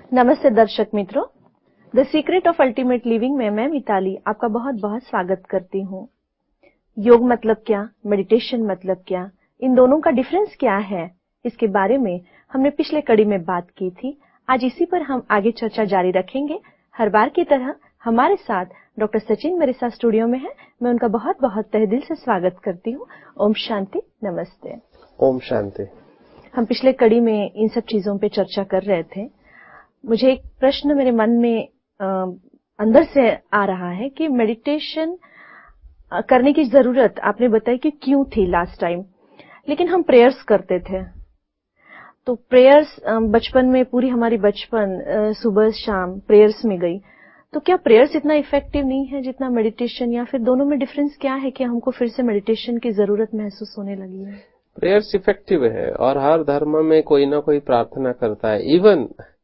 नमस्ते दर्शक मित्रों, the secret of ultimate living में मैं मिताली आपका बहुत बहुत स्वागत करती हूँ। योग मतलब क्या, मेडिटेशन मतलब क्या, इन दोनों का डिफरेंस क्या है, इसके बारे में हमने पिछले कड़ी में बात की थी। आज इसी पर हम आगे चर्चा जारी रखेंगे। हर बार की तरह हमारे साथ डॉक्टर सचिन मेरे साथ स्टूडियो में है। मैं उनका बहुत बहुत तहे दिल से स्वागत करती हूँ। ओम शांति, नमस्ते। ओम शांति। हम पिछले कड़ी में इन सब चीजों पे चर्चा कर रहे थे। मुझे एक प्रश्न मेरे मन में अंदर से आ रहा है कि मेडिटेशन करने की जरूरत आपने बताई कि क्यों थी लास्ट टाइम, लेकिन हम प्रेयर्स करते थे। तो प्रेयर्स बचपन में पूरी हमारी बचपन सुबह शाम प्रेयर्स में गई। तो क्या प्रेयर्स इतना इफेक्टिव नहीं है जितना मेडिटेशन, या फिर दोनों में डिफरेंस क्या है कि हमको फिर से मेडिटेशन की जरूरत महसूस होने लगी है? प्रेयर्स इफेक्टिव है और हर धर्म में कोई ना कोई प्रार्थना करता है। इवन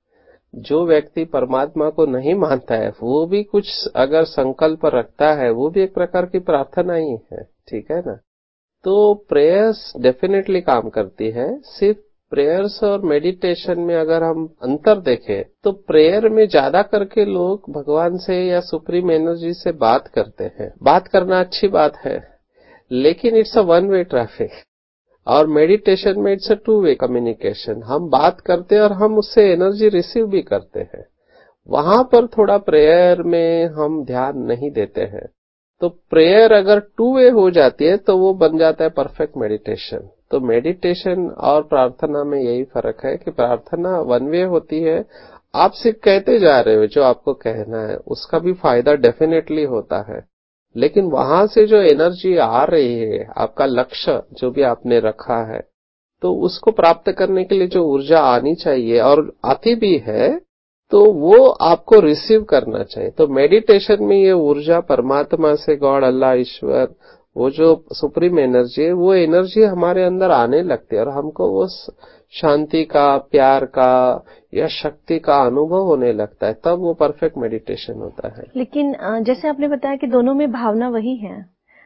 जो व्यक्ति परमात्मा को नहीं मानता है वो भी कुछ अगर संकल्प रखता है, वो भी एक प्रकार की प्रार्थना ही है, ठीक है ना। तो प्रेयर्स डेफिनेटली काम करती है। सिर्फ प्रेयर्स और मेडिटेशन में अगर हम अंतर देखें तो प्रेयर में ज्यादा करके लोग भगवान से या सुप्रीम एनर्जी से बात करते हैं। बात करना अच्छी बात है, लेकिन it's a one way traffic. और मेडिटेशन में it's a two way communication. हम बात करते हैं और हम उससे एनर्जी रिसीव भी करते हैं। वहां पर थोड़ा प्रेयर में हम ध्यान नहीं देते हैं। तो प्रेयर अगर टू वे हो जाती है तो वो बन जाता है परफेक्ट मेडिटेशन। तो मेडिटेशन और प्रार्थना में यही फर्क है कि प्रार्थना वन वे होती है, आप सिर्फ कहते जा रहे हो जो आपको कहना है, उसका भी फायदा डेफिनेटली होता है, लेकिन वहां से जो एनर्जी आ रही है, आपका लक्ष्य जो भी आपने रखा है, तो उसको प्राप्त करने के लिए जो ऊर्जा आनी चाहिए और आती भी है, तो वो आपको रिसीव करना चाहिए। तो मेडिटेशन में ये ऊर्जा परमात्मा से, गॉड, अल्लाह, ईश्वर, वो जो सुप्रीम एनर्जी है, वो एनर्जी हमारे अंदर आने लगती है और हमको वो शांति का, प्यार का या शक्ति का अनुभव होने लगता है। तब वो परफेक्ट मेडिटेशन होता है। लेकिन जैसे आपने बताया कि दोनों में भावना वही है,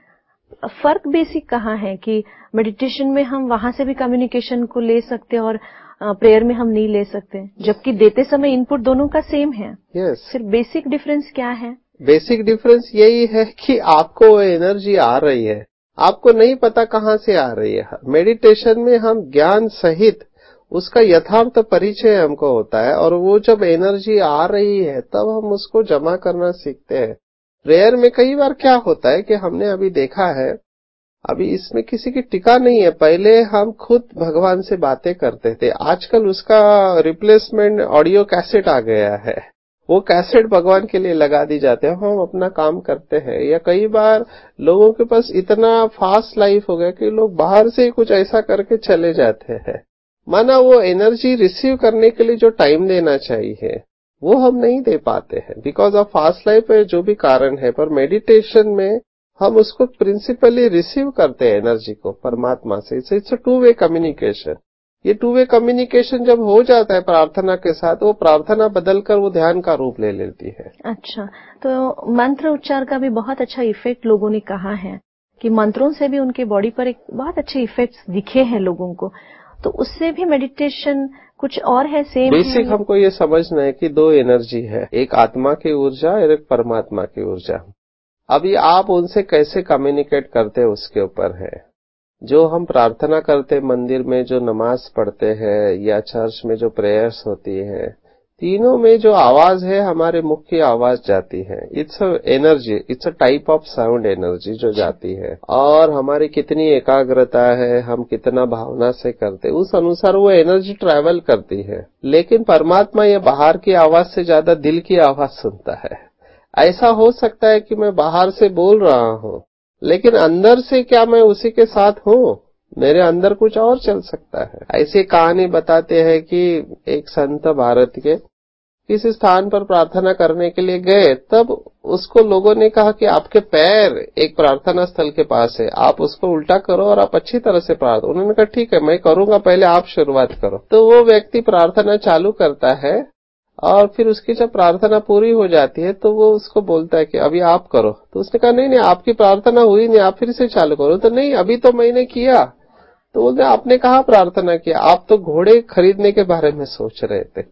फर्क बेसिक कहाँ है कि मेडिटेशन में हम वहां से भी कम्युनिकेशन को ले सकते हैं और प्रेयर में हम नहीं ले सकते, जबकि देते समय इनपुट दोनों का सेम है। सिर्फ बेसिक डिफरेंस क्या है? बेसिक डिफरेंस यही है कि आपको वो एनर्जी आ रही है, आपको नहीं पता कहाँ से आ रही है। मेडिटेशन में हम ज्ञान सहित उसका यथार्थ परिचय हमको होता है और वो जब एनर्जी आ रही है तब हम उसको जमा करना सीखते हैं। प्रेयर में कई बार क्या होता है कि हमने अभी देखा है, अभी इसमें किसी की टीका नहीं है, पहले हम खुद भगवान से बातें करते थे, आजकल उसका रिप्लेसमेंट ऑडियो कैसेट आ गया है। वो कैसेट भगवान के लिए लगा दी जाते हैं, हम अपना काम करते हैं। या कई बार लोगों के पास इतना फास्ट लाइफ हो गया कि लोग बाहर से ही कुछ ऐसा करके चले जाते हैं, माना वो एनर्जी रिसीव करने के लिए जो टाइम देना चाहिए वो हम नहीं दे पाते हैं, बिकॉज ऑफ फास्ट लाइफ है, जो भी कारण है। पर मेडिटेशन में हम उसको प्रिंसिपली रिसीव करते हैं एनर्जी को परमात्मा से। It's a two way communication. ये टू वे कम्युनिकेशन जब हो जाता है प्रार्थना के साथ, वो प्रार्थना बदलकर वो ध्यान का रूप ले लेती है। अच्छा, तो मंत्र उच्चार का भी बहुत अच्छा इफेक्ट लोगों ने कहा है कि मंत्रों से भी उनके बॉडी पर एक बहुत अच्छे इफेक्ट्स दिखे हैं लोगों को। तो उससे भी मेडिटेशन कुछ और है, सेम है? बेसिक हमको ये समझना है कि दो एनर्जी है, एक आत्मा की ऊर्जा और एक परमात्मा की ऊर्जा। अभी आप उनसे कैसे कम्युनिकेट करते हैं उसके ऊपर है। जो हम प्रार्थना करते हैं मंदिर में, जो नमाज पढ़ते हैं या चर्च में जो प्रेयर्स होती है, तीनों में जो आवाज है हमारे मुख की आवाज जाती है। It's a energy, it's a type of sound energy जो जाती है, और हमारी कितनी एकाग्रता है, हम कितना भावना से करते, उस अनुसार वो एनर्जी ट्रैवल करती है। लेकिन परमात्मा ये बाहर की आवाज से ज्यादा दिल की आवाज सुनता है। ऐसा हो सकता है कि मैं बाहर से बोल रहा हूँ, लेकिन अंदर से क्या मैं उसी के साथ हूँ? मेरे अंदर कुछ और चल सकता है। ऐसी कहानी बताते हैं कि एक संत भारत के किसी स्थान पर प्रार्थना करने के लिए गए, तब उसको लोगों ने कहा कि आपके पैर एक प्रार्थना स्थल के पास है, आप उसको उल्टा करो और आप अच्छी तरह से प्रार्थना। उन्होंने कहा ठीक है मैं करूंगा, पहले आप शुरुआत करो। तो वो व्यक्ति प्रार्थना चालू करता है और फिर उसकी जब प्रार्थना पूरी हो जाती है तो वो उसको बोलता है कि अभी आप करो। तो उसने कहा नहीं आपकी प्रार्थना हुई नहीं, आप फिर से चालू करो। तो नहीं, अभी तो मैंने किया। तो बोलते आपने कहा प्रार्थना किया, आप तो घोड़े खरीदने के बारे में सोच रहे थे।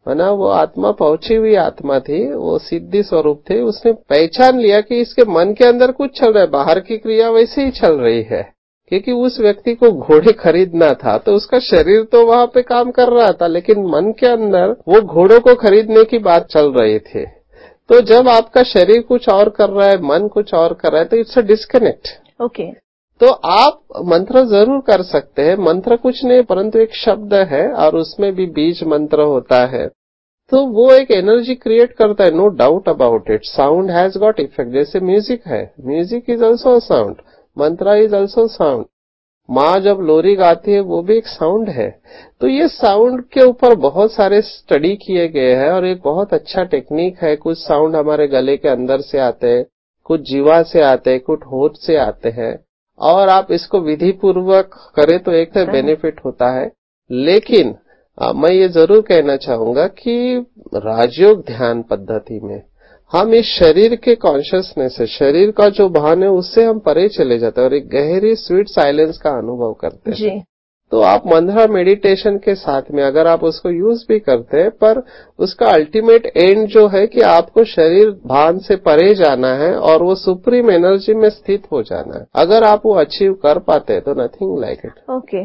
माना वो आत्मा पहुंची हुई आत्मा थी, वो सिद्धि स्वरूप थे, उसने पहचान लिया कि इसके मन के अंदर कुछ चल रहा है, बाहर की क्रिया वैसे ही चल रही है। क्योंकि उस व्यक्ति को घोड़े खरीदना था तो उसका शरीर तो वहां पे काम कर रहा था, लेकिन मन के अंदर वो घोड़ों को खरीदने की बात चल रही थी। तो जब आपका शरीर कुछ और कर रहा है, मन कुछ और कर रहा है, तो इट्स अ डिस्कनेक्ट। ओके। तो आप मंत्र जरूर कर सकते हैं, मंत्र कुछ नहीं परंतु एक शब्द है और उसमें भी बीज मंत्र होता है, तो वो एक एनर्जी क्रिएट करता है, no doubt about it. Sound has got effect, जैसे म्यूजिक है, music is also sound, mantra is also sound. माँ जब लोरी गाती है वो भी एक साउंड है। तो ये साउंड के ऊपर बहुत सारे स्टडी किए गए हैं और एक बहुत अच्छा टेक्निक है। कुछ साउंड हमारे गले के अंदर से आते हैं, कुछ जीवा से आते हैं, कुछ होठ से आते हैं, और आप इसको विधि पूर्वक करें तो एक बेनिफिट होता है। लेकिन मैं ये जरूर कहना चाहूंगा कि राजयोग ध्यान पद्धति में हम इस शरीर के कॉन्शियसनेस से, शरीर का जो भान है उससे हम परे चले जाते हैं और एक गहरी स्वीट साइलेंस का अनुभव करते हैं जी। तो आप मंत्र मेडिटेशन के साथ में अगर आप उसको यूज भी करते हैं, पर उसका अल्टीमेट एंड जो है कि आपको शरीर भान से परे जाना है और वो सुप्रीम एनर्जी में स्थित हो जाना है। अगर आप वो अचीव कर पाते हैं तो नथिंग लाइक इट। ओके,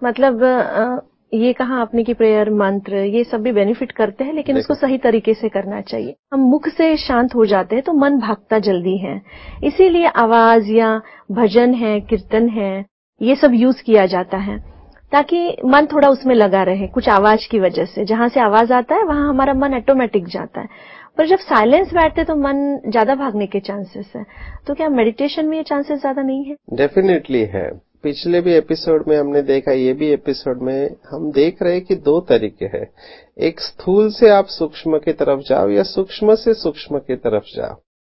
मतलब ये कहा आपने कि प्रेयर, मंत्र, ये सब भी बेनिफिट करते हैं, लेकिन उसको सही तरीके से करना चाहिए। हम मुख से शांत हो जाते हैं तो मन भागता जल्दी है, इसीलिए आवाज या भजन है, कीर्तन है, ये सब यूज किया जाता है ताकि मन थोड़ा उसमें लगा रहे। कुछ आवाज की वजह से, जहां से आवाज आता है वहां हमारा मन ऑटोमेटिक जाता है, पर जब साइलेंस बैठते तो मन ज्यादा भागने के चांसेस है। तो क्या मेडिटेशन में ये चांसेस ज्यादा नहीं है? डेफिनेटली है। पिछले भी एपिसोड में हमने देखा, ये भी एपिसोड में हम देख रहे हैं कि दो तरीके हैं। एक स्थूल से आप सूक्ष्म की तरफ जाओ या सूक्ष्म से सूक्ष्म की तरफ जाओ।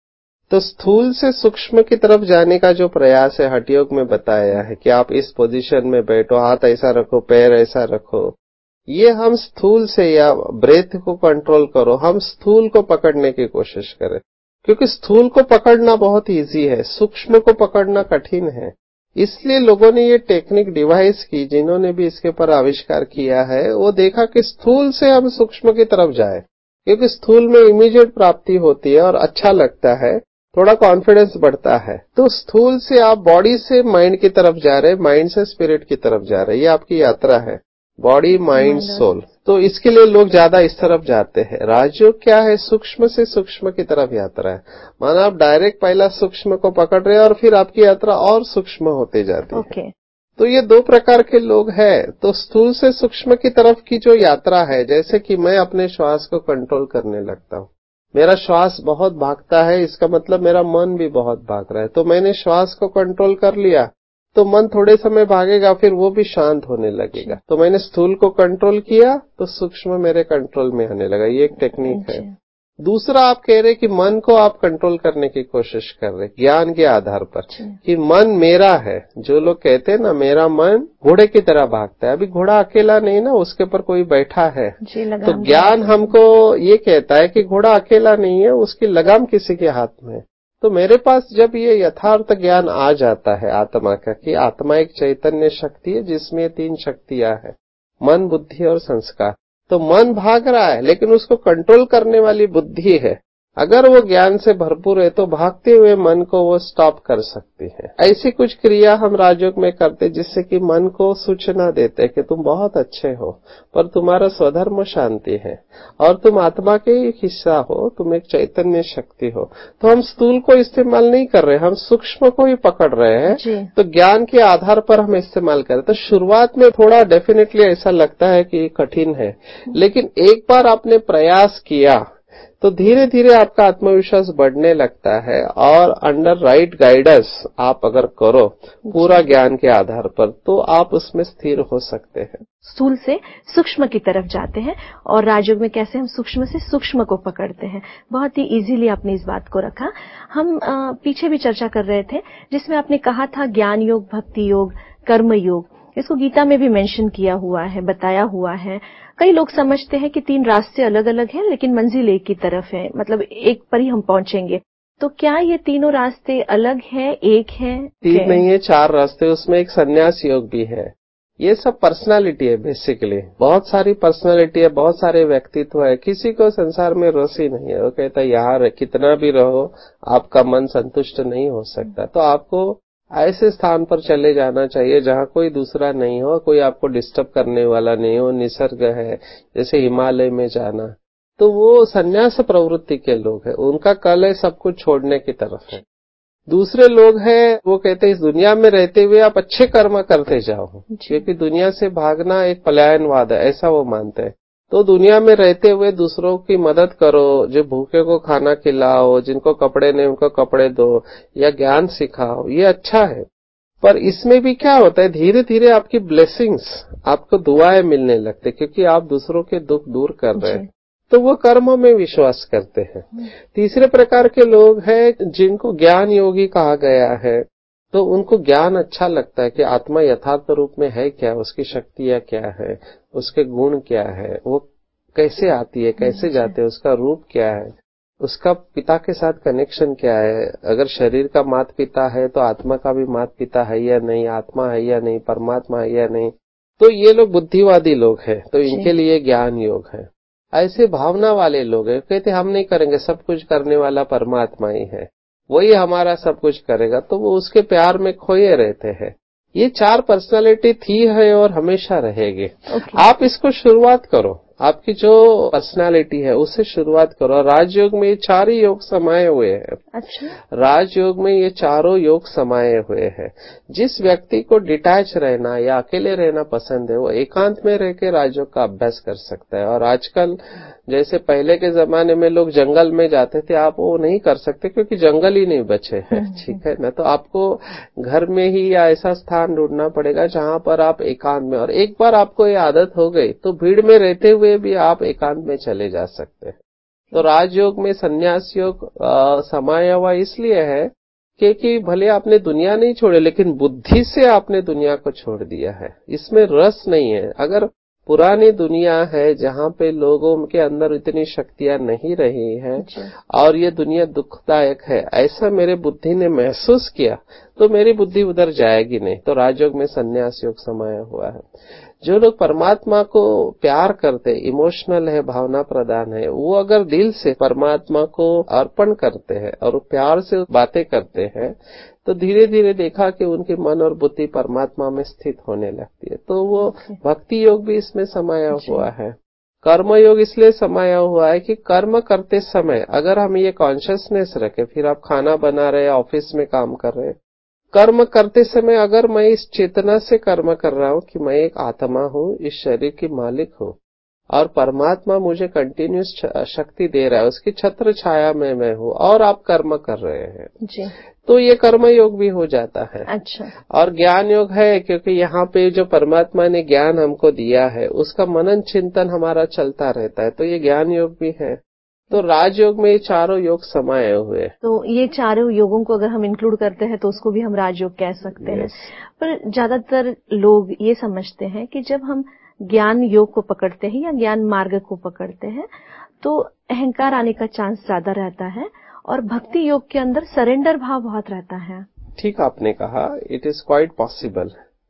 तो स्थूल से सूक्ष्म की तरफ जाने का जो प्रयास है हठयोग में बताया है कि आप इस पोजीशन में बैठो, हाथ ऐसा रखो, पैर ऐसा रखो, ये हम स्थूल से, या ब्रेथ को कंट्रोल करो, हम स्थूल को पकड़ने की कोशिश करें। क्योंकि स्थूल को पकड़ना बहुत इजी है, सूक्ष्म को पकड़ना कठिन है। इसलिए लोगों ने ये टेक्निक डिवाइस की, जिन्होंने भी इसके पर आविष्कार किया है, वो देखा कि स्थूल से हम सूक्ष्म की तरफ जाए, क्योंकि स्थूल में इमीडिएट प्राप्ति होती है और अच्छा लगता है, थोड़ा कॉन्फिडेंस बढ़ता है। तो स्थूल से आप बॉडी से माइंड की तरफ जा रहे, माइंड से स्पिरिट की तरफ जा रहे, ये आपकी यात्रा है, बॉडी, माइंड, सोल। तो इसके लिए लोग ज्यादा इस तरफ जाते हैं। राजयोग क्या है? सूक्ष्म से सूक्ष्म की तरफ यात्रा है। माना आप डायरेक्ट पहला सूक्ष्म को पकड़ रहे हैं और फिर आपकी यात्रा और सूक्ष्म होते जाती है। तो ये दो प्रकार के लोग हैं। तो स्थूल से सूक्ष्म की तरफ की जो यात्रा है, जैसे कि मैं अपने श्वास को कंट्रोल करने लगता हूँ, मेरा श्वास बहुत भागता है, इसका मतलब मेरा मन भी बहुत भाग रहा है, तो मैंने श्वास को कंट्रोल कर लिया तो मन थोड़े समय भागेगा, फिर वो भी शांत होने लगेगा। तो मैंने स्थूल को कंट्रोल किया तो सूक्ष्म मेरे कंट्रोल में आने लगा। ये एक टेक्निक है। दूसरा, आप कह रहे कि मन को आप कंट्रोल करने की कोशिश कर रहे ज्ञान के आधार पर कि मन मेरा है। जो लोग कहते हैं ना, मेरा मन घोड़े की तरह भागता है, अभी घोड़ा अकेला नहीं ना, उसके ऊपर कोई बैठा है। तो ज्ञान हमको ये कहता है कि घोड़ा अकेला नहीं है, उसकी लगाम किसी के हाथ में है। तो मेरे पास जब ये यथार्थ ज्ञान आ जाता है आत्मा का, कि आत्मा एक चैतन्य शक्ति है जिसमें 3 शक्तियां हैं, मन, बुद्धि और संस्कार। तो मन भाग रहा है लेकिन उसको कंट्रोल करने वाली बुद्धि है। अगर वो ज्ञान से भरपूर है तो भागते हुए मन को वो स्टॉप कर सकती है। ऐसी कुछ क्रिया हम राजयोग में करते जिससे कि मन को सूचना देते कि तुम बहुत अच्छे हो, पर तुम्हारा स्वधर्म शांति है और तुम आत्मा के एक हिस्सा हो, तुम एक चैतन्य शक्ति हो। तो हम स्थूल को इस्तेमाल नहीं कर रहे, हम सूक्ष्म को ही पकड़ रहे हैं। तो ज्ञान के आधार पर हम इस्तेमाल करें। तो शुरुआत में थोड़ा डेफिनेटली ऐसा लगता है कि कठिन है, लेकिन एक बार आपने प्रयास किया तो धीरे धीरे आपका आत्मविश्वास बढ़ने लगता है, और अंडर राइट गाइडेंस आप अगर करो पूरा ज्ञान के आधार पर, तो आप उसमें स्थिर हो सकते हैं। स्थूल से सूक्ष्म की तरफ जाते हैं, और राजयोग में कैसे हम सूक्ष्म से सूक्ष्म को पकड़ते हैं। बहुत ही इजीली आपने इस बात को रखा। हम पीछे भी चर्चा कर रहे थे जिसमें आपने कहा था ज्ञान योग, भक्ति योग, कर्म योग, इसको गीता में भी मेंशन किया हुआ है, बताया हुआ है। कई लोग समझते हैं कि 3 रास्ते अलग अलग हैं, लेकिन मंजिल एक की तरफ है, मतलब एक पर ही हम पहुंचेंगे। तो क्या ये तीनों रास्ते अलग हैं, एक है? 3 नहीं है, 4 रास्ते। उसमें एक संन्यास योग भी है। ये सब पर्सनालिटी है बेसिकली। बहुत सारी पर्सनालिटी है, बहुत सारे व्यक्तित्व है, किसी को संसार में रस ही नहीं है। वो कहता है यार कितना भी रहो आपका मन संतुष्ट नहीं हो सकता, तो आपको ऐसे स्थान पर चले जाना चाहिए जहां कोई दूसरा नहीं हो, कोई आपको डिस्टर्ब करने वाला नहीं हो, निसर्ग है, जैसे हिमालय में जाना। तो वो संन्यास प्रवृत्ति के लोग हैं, उनका कल है सब कुछ छोड़ने की तरफ है। दूसरे लोग हैं वो कहते हैं इस दुनिया में रहते हुए आप अच्छे कर्म करते जाओ, क्योंकि दुनिया से भागना एक पलायनवाद है, ऐसा वो मानते हैं। तो दुनिया में रहते हुए दूसरों की मदद करो, जो भूखे को खाना खिलाओ, जिनको कपड़े नहीं उनको कपड़े दो, या ज्ञान सिखाओ, ये अच्छा है। पर इसमें भी क्या होता है, धीरे धीरे आपकी ब्लेसिंग्स, आपको दुआएं मिलने लगते, क्योंकि आप दूसरों के दुख दूर कर रहे हैं, तो वो कर्मों में विश्वास करते हैं। तीसरे प्रकार के लोग हैं जिनको ज्ञान योगी कहा गया है, तो उनको ज्ञान अच्छा लगता है कि आत्मा यथार्थ रूप में है क्या, उसकी शक्तियां क्या है, उसके गुण क्या है, वो कैसे आती है, कैसे जाते हैं, उसका रूप क्या है, उसका पिता के साथ कनेक्शन क्या है, अगर शरीर का माता पिता है तो आत्मा का भी माता पिता है या नहीं, आत्मा है या नहीं, परमात्मा है या नहीं। तो ये लोग बुद्धिवादी लोग हैं, तो इनके लिए ज्ञान योग है। ऐसे भावना वाले लोग हैं, कहते हम नहीं करेंगे, सब कुछ करने वाला परमात्मा ही है, वही हमारा सब कुछ करेगा, तो वो उसके प्यार में खोए रहते हैं। ये 4 पर्सनालिटी थी है और हमेशा रहेगी। आप इसको शुरुआत करो, आपकी जो पर्सनालिटी है उससे शुरुआत करो। राजयोग में ये 4 ही योग समाये हुए हैं। अच्छा, राजयोग में ये चारों योग समाये हुए हैं। जिस व्यक्ति को डिटैच रहना या अकेले रहना पसंद है, वो एकांत में रह के राजयोग का अभ्यास कर सकता है। और आजकल जैसे पहले के जमाने में लोग जंगल में जाते थे, आप वो नहीं कर सकते क्योंकि जंगल ही नहीं बचे हैं, ठीक है ना। तो आपको घर में ही या ऐसा स्थान ढूंढना पड़ेगा जहां पर आप एकांत में, और एक बार आपको ये आदत हो गई तो भीड़ में रहते हुए भी आप एकांत में चले जा सकते हैं। तो राजयोग में संन्यास योग समाया हुआ इसलिए है क्योंकि भले आपने दुनिया नहीं छोड़ी, लेकिन बुद्धि से आपने दुनिया को छोड़ दिया है, इसमें रस नहीं है। अगर पुरानी दुनिया है जहां पे लोगों के अंदर इतनी शक्तियां नहीं रही है और ये दुनिया दुखदायक है, ऐसा मेरे बुद्धि ने महसूस किया, तो मेरी बुद्धि उधर जाएगी नहीं। तो राजयोग में संन्यास योग समाया हुआ है। जो लोग परमात्मा को प्यार करते, इमोशनल है, भावना प्रधान है, वो अगर दिल से परमात्मा को अर्पण करते हैं और प्यार से बातें करते हैं, तो धीरे धीरे देखा कि उनकी मन और बुद्धि परमात्मा में स्थित होने लगती है। तो वो भक्ति योग भी इसमें समाया हुआ है। कर्म योग इसलिए समाया हुआ है कि कर्म करते समय अगर हम ये कॉन्शियसनेस रखें, फिर आप खाना बना रहे हैं, ऑफिस में काम कर रहे हैं, कर्म करते समय अगर मैं इस चेतना से कर्म कर रहा हूं कि मैं एक आत्मा हूं, इस शरीर की मालिक हूं और परमात्मा मुझे कंटिन्यूस शक्ति दे रहा है, उसकी छत्र छाया में मैं हूं, और आप कर्म कर रहे हैं जी, तो ये कर्म योग भी हो जाता है। अच्छा, और ज्ञान योग है क्योंकि यहाँ पे जो परमात्मा ने ज्ञान हमको दिया है उसका मनन चिंतन हमारा चलता रहता है, तो ये ज्ञान योग भी है। तो राजयोग में ये चारों योग समाये हुए। तो ये चारों योगों को अगर हम इंक्लूड करते हैं तो उसको भी हम राजयोग कह सकते हैं। पर ज्यादातर लोग ये समझते हैं कि जब हम ज्ञान योग को पकड़ते हैं या ज्ञान मार्ग को पकड़ते हैं तो अहंकार आने का चांस ज्यादा रहता है और भक्ति योग के अंदर सरेंडर भाव बहुत रहता है। ठीक आपने कहा, इट इज क्वाइट पॉसिबल।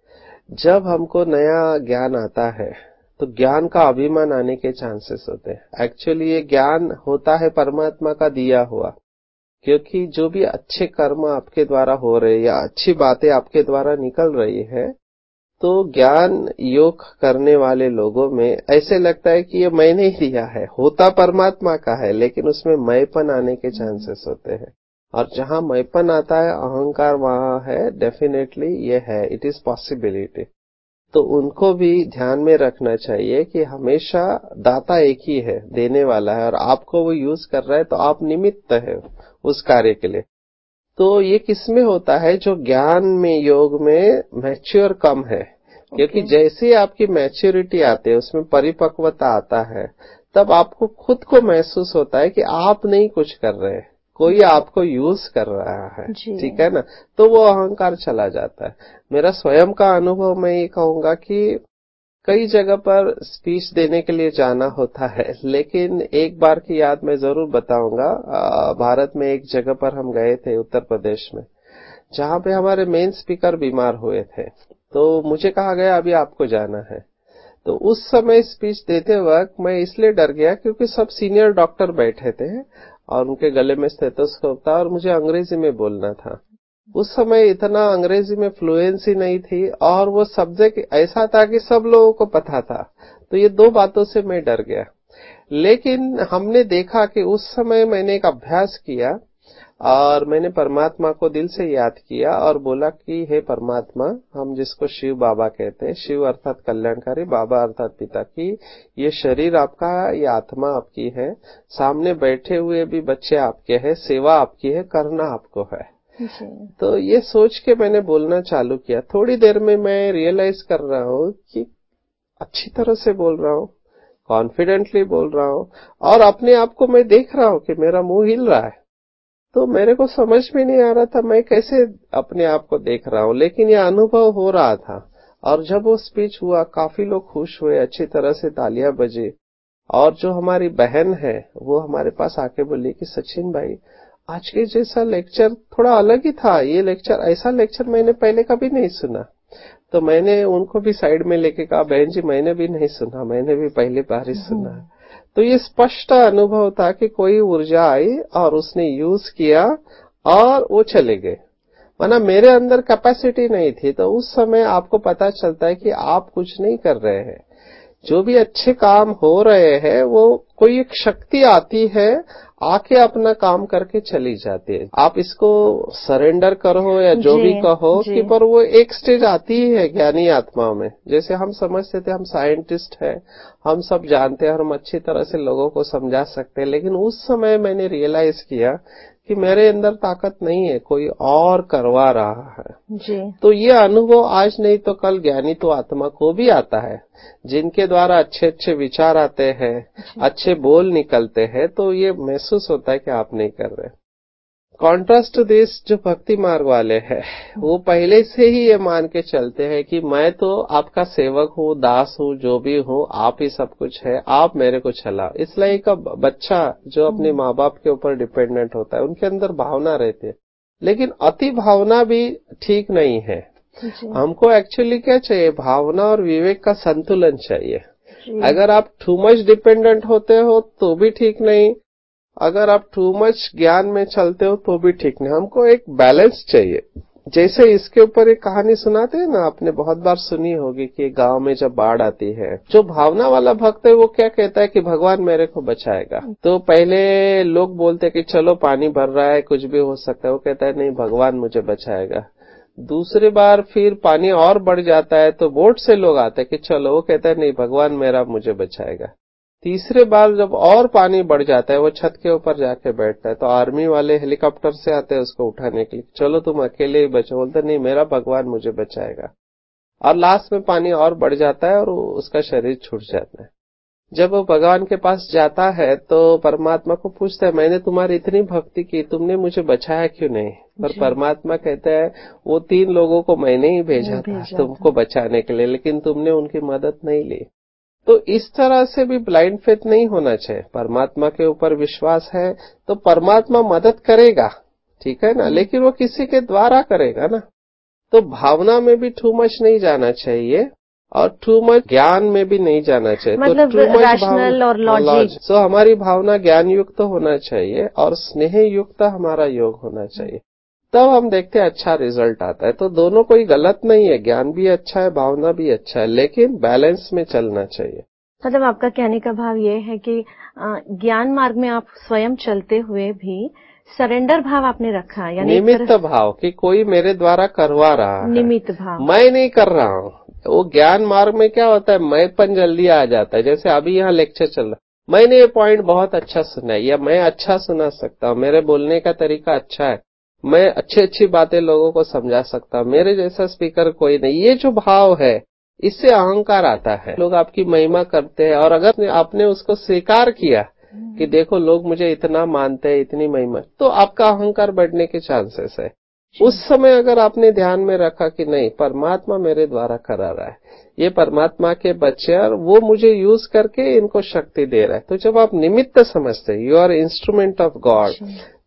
जब हमको नया ज्ञान आता है तो ज्ञान का अभिमान आने के चांसेस होते हैं। एक्चुअली ये ज्ञान होता है परमात्मा का दिया हुआ, क्योंकि जो भी अच्छे कर्म आपके द्वारा हो रहे या अच्छी बातें आपके द्वारा निकल रही है, तो ज्ञान योग करने वाले लोगों में ऐसे लगता है कि ये मैंने ही दिया है, होता परमात्मा का है, लेकिन उसमें मैंपन आने के चांसेस होते हैं। और जहां मैंपन आता है, अहंकार वहां है, डेफिनेटली ये है, इट इज पॉसिबिलिटी। तो उनको भी ध्यान में रखना चाहिए कि हमेशा दाता एक ही है, देने वाला है, और आपको वो यूज कर रहा है तो आप निमित्त है उस कार्य के लिए। तो ये किसमें होता है, जो ज्ञान में योग में मैच्योर कम है, क्योंकि जैसे आपकी मैच्योरिटी आती है, उसमें परिपक्वता आता है, तब आपको खुद को महसूस होता है कि आप नहीं कुछ कर रहे, कोई आपको यूज कर रहा है, ठीक है ना। तो वो अहंकार चला जाता है। मेरा स्वयं का अनुभव मैं ये कहूंगा कि कई जगह पर स्पीच देने के लिए जाना होता है, लेकिन एक बार की याद मैं जरूर बताऊंगा। भारत में एक जगह पर हम गए थे, उत्तर प्रदेश में, जहां पे हमारे मेन स्पीकर बीमार हुए थे तो मुझे कहा गया अभी आपको जाना है। तो उस समय स्पीच देते वक्त मैं इसलिए डर गया क्योंकि सब सीनियर डॉक्टर बैठे थे और उनके गले में स्टेथोस्कोप था और मुझे अंग्रेजी में बोलना था। उस समय इतना अंग्रेजी में फ्लुएंसी नहीं थी और वो सब्जेक्ट ऐसा था कि सब लोगों को पता था। तो ये दो बातों से मैं डर गया। लेकिन हमने देखा कि उस समय मैंने एक अभ्यास किया और मैंने परमात्मा को दिल से याद किया और बोला कि हे परमात्मा, हम जिसको शिव बाबा कहते हैं, शिव अर्थात कल्याणकारी, बाबा अर्थात पिता, की ये शरीर आपका, ये आत्मा आपकी है, सामने बैठे हुए भी बच्चे आपके हैं, सेवा आपकी है, करना आपको है। तो ये सोच के मैंने बोलना चालू किया। थोड़ी देर में मैं रियलाइज कर रहा हूँ कि अच्छी तरह से बोल रहा हूँ, कॉन्फिडेंटली बोल रहा हूँ और अपने आप को मैं देख रहा हूँ कि मेरा मुंह हिल रहा है। तो मेरे को समझ में नहीं आ रहा था मैं कैसे अपने आप को देख रहा हूँ, लेकिन यह अनुभव हो रहा था। और जब वो स्पीच हुआ, काफी लोग खुश हुए, अच्छी तरह से तालियां बजी। और जो हमारी बहन है वो हमारे पास आके बोली कि सचिन भाई, आज के जैसा लेक्चर थोड़ा अलग ही था, ये लेक्चर, ऐसा लेक्चर मैंने पहले कभी नहीं सुना। तो मैंने उनको भी साइड में लेके कहा, बहन जी मैंने भी नहीं सुना, मैंने भी पहली बार ही सुना। तो ये स्पष्ट अनुभव था कि कोई ऊर्जा आई और उसने यूज किया और वो चले गए, वरना मेरे अंदर कैपेसिटी नहीं थी। तो उस समय आपको पता चलता है कि आप कुछ नहीं कर रहे हैं, जो भी अच्छे काम हो रहे हैं वो कोई एक शक्ति आती है, आके अपना काम करके चली जाती है। आप इसको सरेंडर करो या जो भी कहो कि पर वो एक स्टेज आती है ज्ञानी आत्माओं में। जैसे हम समझते थे हम साइंटिस्ट हैं, हम सब जानते हैं, हम अच्छी तरह से लोगों को समझा सकते हैं, लेकिन उस समय मैंने रियलाइज किया कि मेरे अंदर ताकत नहीं है, कोई और करवा रहा है जी। तो ये अनुभव आज नहीं तो कल ज्ञानी तो आत्मा को भी आता है, जिनके द्वारा अच्छे अच्छे विचार आते हैं, अच्छे बोल निकलते हैं, तो ये महसूस होता है कि आप नहीं कर रहे। कॉन्ट्रास्ट दिस, जो भक्ति मार्ग वाले हैं वो पहले से ही ये मान के चलते हैं कि मैं तो आपका सेवक हूँ, दास हूँ, जो भी हूँ, आप ही सब कुछ है, आप मेरे को चलाओ। इसलिए एक बच्चा जो अपने माँ बाप के ऊपर डिपेंडेंट होता है, उनके अंदर भावना रहती है, लेकिन अति भावना भी ठीक नहीं है। हमको एक्चुअली क्या चाहिए, भावना और विवेक का संतुलन चाहिए। अगर आप टू मच डिपेंडेंट होते हो तो भी ठीक नहीं, अगर आप टू मच ज्ञान में चलते हो तो भी ठीक नहीं, हमको एक बैलेंस चाहिए। जैसे इसके ऊपर एक कहानी सुनाते हैं ना, आपने बहुत बार सुनी होगी कि गांव में जब बाढ़ आती है, जो भावना वाला भक्त है वो क्या कहता है कि भगवान मेरे को बचाएगा। तो पहले लोग बोलते कि चलो पानी भर रहा है, कुछ भी हो सकता है, वो कहता है नहीं, भगवान मुझे बचाएगा। दूसरी बार फिर पानी और बढ़ जाता है तो बोट से लोग आते हैं कि चलो, वो कहता है नहीं, भगवान मेरा मुझे बचाएगा। तीसरे बार जब और पानी बढ़ जाता है, वो छत के ऊपर जाके बैठता है, तो आर्मी वाले हेलीकॉप्टर से आते हैं उसको उठाने के लिए, चलो तुम अकेले ही बचो, बोलते नहीं, मेरा भगवान मुझे बचाएगा। और लास्ट में पानी और बढ़ जाता है और उसका शरीर छूट जाता है। जब वो भगवान के पास जाता है तो परमात्मा को पूछता है, मैंने तुम्हारी इतनी भक्ति की, तुमने मुझे बचाया क्यों नहीं? पर परमात्मा कहता है, वो 3 लोगों को मैंने ही भेजा था तुमको बचाने के लिए, लेकिन तुमने उनकी मदद नहीं ली। तो इस तरह से भी ब्लाइंड फेथ नहीं होना चाहिए। परमात्मा के ऊपर विश्वास है तो परमात्मा मदद करेगा, ठीक है ना, लेकिन वो किसी के द्वारा करेगा ना। तो भावना में भी टू मच नहीं जाना चाहिए और टू मच ज्ञान में भी नहीं जाना चाहिए, मतलब तो टू मच रैशनल और लॉजिक। सो हमारी भावना ज्ञान युक्त होना चाहिए और स्नेह युक्त हमारा योग होना चाहिए, तब हम देखते हैं अच्छा रिजल्ट आता है। तो दोनों कोई गलत नहीं है, ज्ञान भी अच्छा है, भावना भी अच्छा है, लेकिन बैलेंस में चलना चाहिए। मतलब आपका कहने का भाव ये है कि ज्ञान मार्ग में आप स्वयं चलते हुए भी सरेंडर भाव आपने रखा, यानी निमित्त भाव कि कोई मेरे द्वारा करवा रहा है, निमित्त भाव, मैं नहीं कर रहा हूँ। वो ज्ञान मार्ग में क्या होता है, मैंपन जल्दी आ जाता है। जैसे अभी यहाँ लेक्चर चल रहा है, मैंने ये पॉइंट बहुत अच्छा सुना है, या मैं अच्छा सुना सकता हूँ, मेरे बोलने का तरीका अच्छा है, मैं अच्छी अच्छी बातें लोगों को समझा सकता हूँ, मेरे जैसा स्पीकर कोई नहीं। ये जो भाव है, इससे अहंकार आता है, लोग आपकी महिमा करते हैं। और अगर आपने उसको स्वीकार किया कि देखो लोग मुझे इतना मानते हैं, इतनी महिमा, तो आपका अहंकार बढ़ने के चांसेस है। उस समय अगर आपने ध्यान में रखा कि नहीं, परमात्मा मेरे द्वारा करा रहा है, ये परमात्मा के बच्चे और वो मुझे यूज करके इनको शक्ति दे रहा है, तो जब आप निमित्त समझते, you are instrument of God,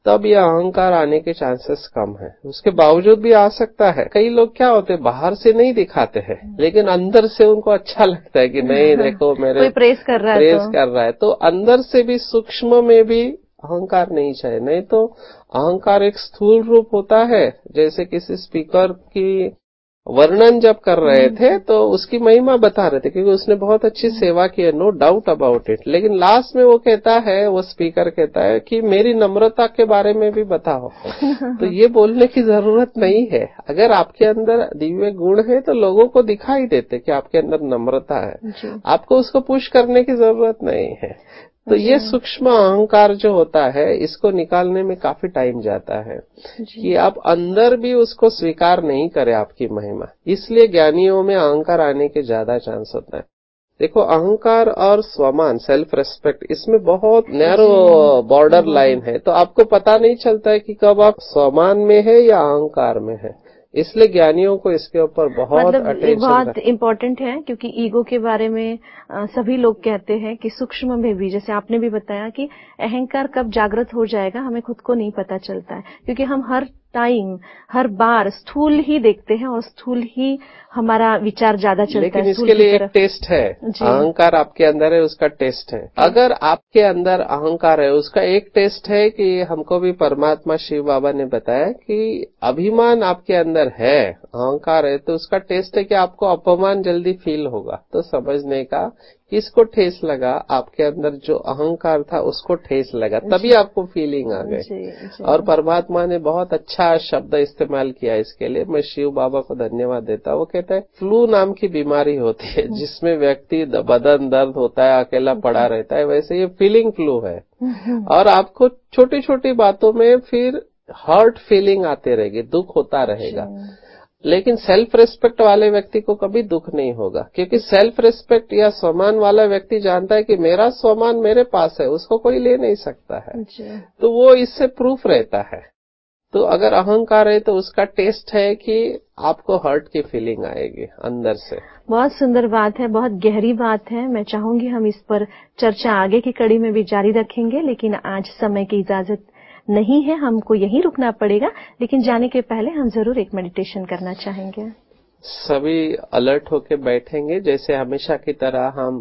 तब यह अहंकार आने के चांसेस कम है। उसके बावजूद भी आ सकता है। कई लोग क्या होते हैं, बाहर से नहीं दिखाते हैं, लेकिन अंदर से उनको अच्छा लगता है कि नहीं देखो मेरे कोई प्रेस कर रहा है तो अंदर से भी सूक्ष्म में भी अहंकार नहीं चाहिए। नहीं तो अहंकार एक स्थूल रूप होता है। जैसे किसी स्पीकर की वर्णन जब कर रहे थे तो उसकी महिमा बता रहे थे क्योंकि उसने बहुत अच्छी सेवा की है, नो डाउट अबाउट इट। लेकिन लास्ट में वो कहता है, वो स्पीकर कहता है कि मेरी नम्रता के बारे में भी बताओ। तो ये बोलने की जरूरत नहीं है। अगर आपके अंदर दिव्य गुण है तो लोगों को दिखाई देते कि आपके अंदर नम्रता है, आपको उसको पुश करने की जरूरत नहीं है। तो ये सूक्ष्म अहंकार जो होता है, इसको निकालने में काफी टाइम जाता है कि आप अंदर भी उसको स्वीकार नहीं करें आपकी महिमा। इसलिए ज्ञानियों में अहंकार आने के ज्यादा चांस होता है। देखो, अहंकार और स्वमान, सेल्फ रेस्पेक्ट, इसमें बहुत नैरो बॉर्डर लाइन है। तो आपको पता नहीं चलता है कि कब आप स्वमान में है या अहंकार में है। इसलिए ज्ञानियों को इसके ऊपर बहुत अटेंशन, बहुत इम्पोर्टेंट है, क्योंकि ईगो के बारे में सभी लोग कहते हैं कि सूक्ष्म में भी, जैसे आपने भी बताया कि अहंकार कब जागृत हो जाएगा हमें खुद को नहीं पता चलता है, क्योंकि हम हर टाइम, हर बार स्थूल ही देखते हैं और स्थूल ही हमारा विचार ज्यादा चलता है। लेकिन इसके लिए एक टेस्ट है। अहंकार आपके अंदर है, उसका टेस्ट है। अगर आपके अंदर अहंकार है, उसका एक टेस्ट है कि हमको भी परमात्मा शिव बाबा ने बताया कि अभिमान आपके अंदर है, अहंकार है, तो उसका टेस्ट है कि आपको अपमान जल्दी फील होगा। तो समझने का किसको ठेस लगा, आपके अंदर जो अहंकार था उसको ठेस लगा, तभी आपको फीलिंग आ गई। और परमात्मा ने बहुत अच्छा शब्द इस्तेमाल किया इसके लिए। मैं शिव बाबा को धन्यवाद देता हूँ। वो कहते हैं फ्लू नाम की बीमारी होती है जिसमें व्यक्ति बदन दर्द होता है, अकेला पड़ा रहता है, वैसे ये फीलिंग फ्लू है। और आपको छोटी छोटी बातों में फिर हर्ट फीलिंग आते रहेगी, दुख होता रहेगा। लेकिन सेल्फ रेस्पेक्ट वाले व्यक्ति को कभी दुख नहीं होगा, क्योंकि सेल्फ रेस्पेक्ट या स्वमान वाला व्यक्ति जानता है कि मेरा स्वमान मेरे पास है, उसको कोई ले नहीं सकता है। तो वो इससे प्रूफ रहता है। तो अगर अहंकार है तो उसका टेस्ट है कि आपको हर्ट की फीलिंग आएगी अंदर से। बहुत सुंदर बात है, बहुत गहरी बात है। मैं चाहूंगी हम इस पर चर्चा आगे की कड़ी में भी जारी रखेंगे, लेकिन आज समय की इजाजत नहीं है, हमको यहीं रुकना पड़ेगा। लेकिन जाने के पहले हम जरूर एक मेडिटेशन करना चाहेंगे। सभी अलर्ट होके बैठेंगे, जैसे हमेशा की तरह हम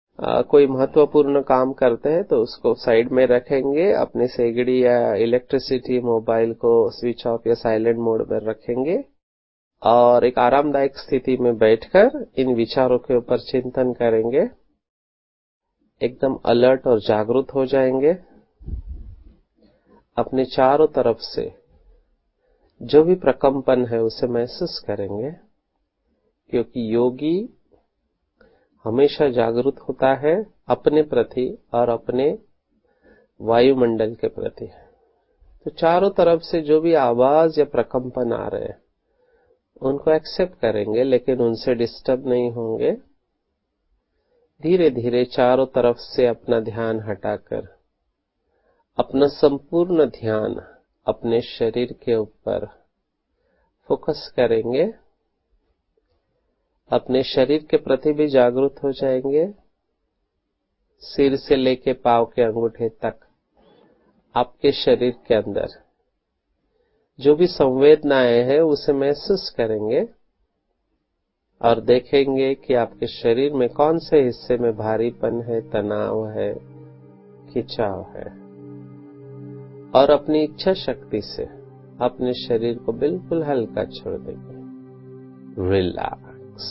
कोई महत्वपूर्ण काम करते हैं तो उसको साइड में रखेंगे, अपनी सेगड़ी या इलेक्ट्रिसिटी मोबाइल को स्विच ऑफ या साइलेंट मोड पर रखेंगे और एक आरामदायक स्थिति में बैठकर इन विचारों के ऊपर चिंतन करेंगे। एकदम अलर्ट और जागरूक हो जाएंगे। अपने चारों तरफ से जो भी प्रकंपन है उसे महसूस करेंगे, क्योंकि योगी हमेशा जागरूक होता है अपने प्रति और अपने वायुमंडल के प्रति। तो चारों तरफ से जो भी आवाज या प्रकंपन आ रहे हैं उनको एक्सेप्ट करेंगे, लेकिन उनसे डिस्टर्ब नहीं होंगे। धीरे धीरे चारों तरफ से अपना ध्यान हटाकर अपना संपूर्ण ध्यान अपने शरीर के ऊपर फोकस करेंगे। अपने शरीर के प्रति भी जागरूक हो जाएंगे। सिर से लेके पांव के अंगूठे तक आपके शरीर के अंदर जो भी संवेदनाएं हैं उसे महसूस करेंगे और देखेंगे कि आपके शरीर में कौन से हिस्से में भारीपन है, तनाव है, खिंचाव है। और अपनी इच्छा शक्ति से अपने शरीर को बिल्कुल हल्का छोड़ देंगे। रिलैक्स।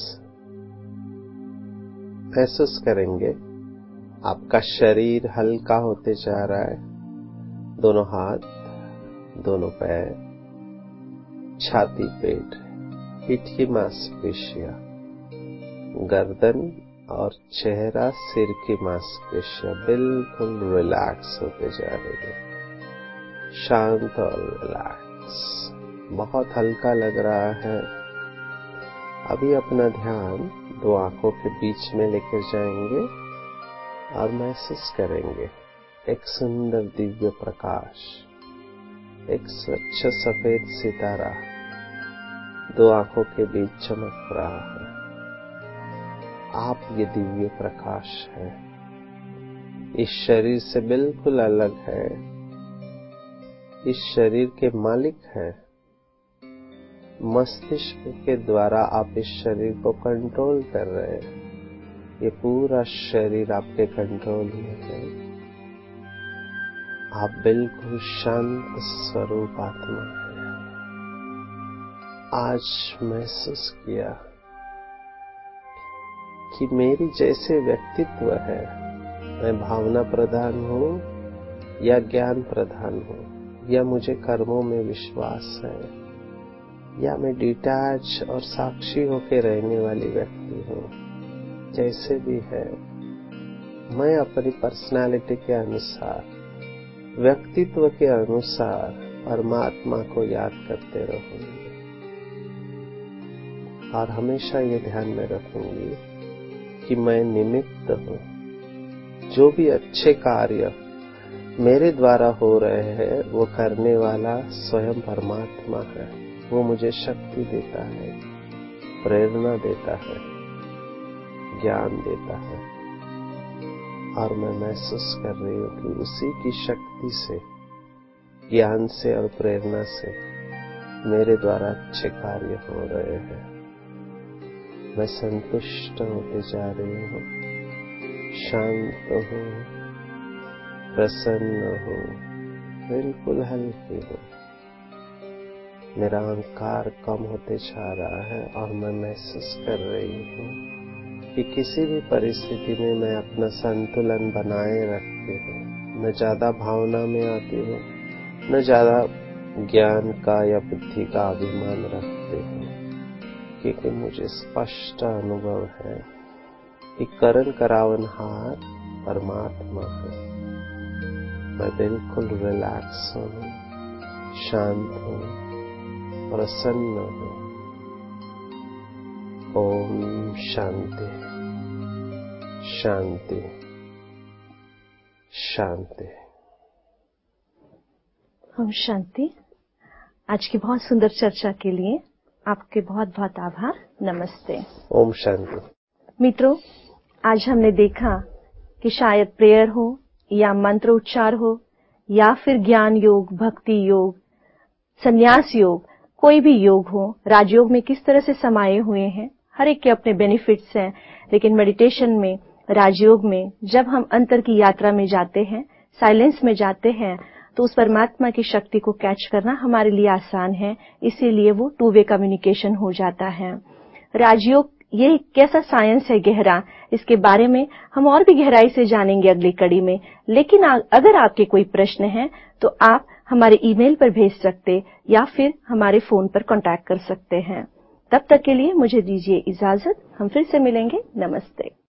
महसूस करेंगे आपका शरीर हल्का होते जा रहा है। दोनों हाथ, दोनों पैर, छाती, पेट, पीठ की मांसपेशियां, गर्दन और चेहरा, सिर की मांसपेशियां बिल्कुल रिलैक्स होते जा रही है। शांत और रिलैक्स, बहुत हल्का लग रहा है। अभी अपना ध्यान दो आंखों के बीच में लेकर जाएंगे और महसूस करेंगे एक सुंदर दिव्य प्रकाश, एक स्वच्छ सफेद सितारा दो आंखों के बीच चमक रहा है। आप ये दिव्य प्रकाश है, इस शरीर से बिल्कुल अलग है। इस शरीर के मालिक हैं। मस्तिष्क के द्वारा आप इस शरीर को कंट्रोल कर रहे हैं। ये पूरा शरीर आपके कंट्रोल में है। आप बिल्कुल शांत स्वरूप आत्मा हैं। आज महसूस किया कि मेरी जैसे व्यक्तित्व है, मैं भावना प्रधान हूँ या ज्ञान प्रधान हूँ, या मुझे कर्मों में विश्वास है, या मैं डिटैच और साक्षी होकर रहने वाली व्यक्ति हूँ। जैसे भी है, मैं अपनी पर्सनालिटी के अनुसार, व्यक्तित्व के अनुसार परमात्मा को याद करते रहूंगी और हमेशा ये ध्यान में रखूंगी कि मैं निमित्त हूँ। जो भी अच्छे कार्य मेरे द्वारा हो रहे हैं, वो करने वाला स्वयं परमात्मा है। वो मुझे शक्ति देता है, प्रेरणा देता है, ज्ञान देता है, और मैं महसूस कर रही हूँ कि उसी की शक्ति से, ज्ञान से और प्रेरणा से मेरे द्वारा अच्छे कार्य हो रहे हैं। मैं संतुष्ट होते जा रही हूँ, शांत हूँ, प्रसन्न हूँ, बिल्कुल हल्की हूँ। मेरा अहंकार कम होते जा रहा है और मैं महसूस कर रही हूँ कि किसी भी परिस्थिति में मैं अपना संतुलन बनाए रखती हूँ। न ज्यादा भावना में आती हूँ, न ज्यादा ज्ञान का या बुद्धि का अभिमान रखती हूँ, क्योंकि मुझे स्पष्ट अनुभव है कि करण करावनहार परमात्मा है। मैं बिल्कुल रिलैक्स हूँ, शांत हूँ, प्रसन्न हूँ। ओम शांति शांति शांति। ओम शांति। आज की बहुत सुंदर चर्चा के लिए आपके बहुत बहुत आभार। नमस्ते। ओम शांति। मित्रों, आज हमने देखा कि शायद प्रेयर हो या मंत्र उच्चार हो या फिर ज्ञान योग, भक्ति योग, संन्यास योग, कोई भी योग हो, राजयोग में किस तरह से समाये हुए हैं। हर एक के अपने बेनिफिट्स हैं, लेकिन मेडिटेशन में, राजयोग में जब हम अंतर की यात्रा में जाते हैं, साइलेंस में जाते हैं, तो उस परमात्मा की शक्ति को कैच करना हमारे लिए आसान है। इसीलिए वो टू वे कम्युनिकेशन हो जाता है। राजयोग ये कैसा साइंस है गहरा, इसके बारे में हम और भी गहराई से जानेंगे अगली कड़ी में। लेकिन अगर आपके कोई प्रश्न हैं तो आप हमारे ईमेल पर भेज सकते या फिर हमारे फोन पर कांटेक्ट कर सकते हैं। तब तक के लिए मुझे दीजिए इजाजत। हम फिर से मिलेंगे। नमस्ते।